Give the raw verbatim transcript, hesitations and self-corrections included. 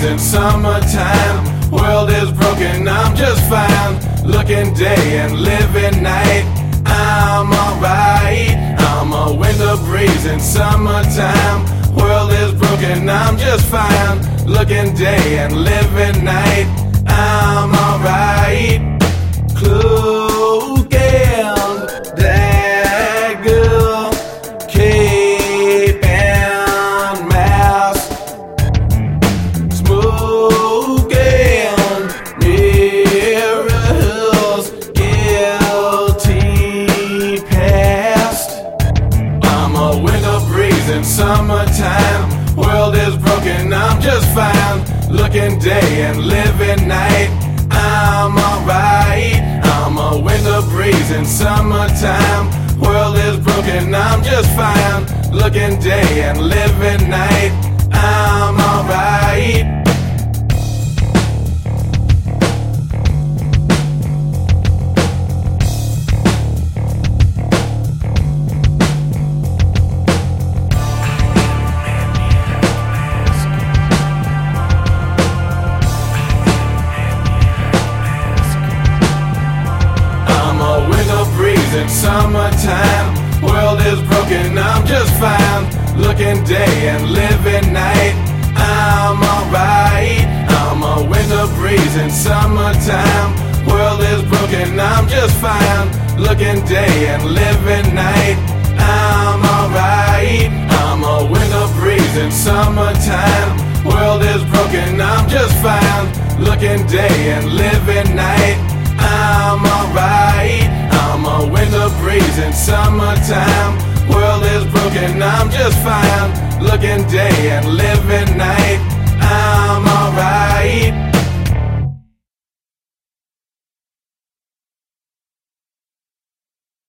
breezing summertime. World is broken, I'm just fine. Looking day and living night. I'm alright. I'm a winter breeze in summertime. World is broken, I'm just fine. Looking day and living night. I'm alright. Cloak and dagger, cape and mask, smoke and mirrors, guilty past. I'm a winter breeze in summertime. World is broken, I'm just fine. Looking day and living night. I'm alright. I'm a winter breeze in summertime. World is broken, I'm just fine. Looking day and living night. I'm alright. In summertime, world is broken, I'm just fine. Looking day and living night. I'm alright. I'm a winter breeze in summertime. World is broken, I'm just fine. Looking day and living night. I'm alright. I'm a winter breeze in summertime. World is broken, I'm just fine. Looking day and living night. I'm alright. I'm a winter breeze in summertime. World is broken, I'm just fine. Looking day and living night. I'm alright.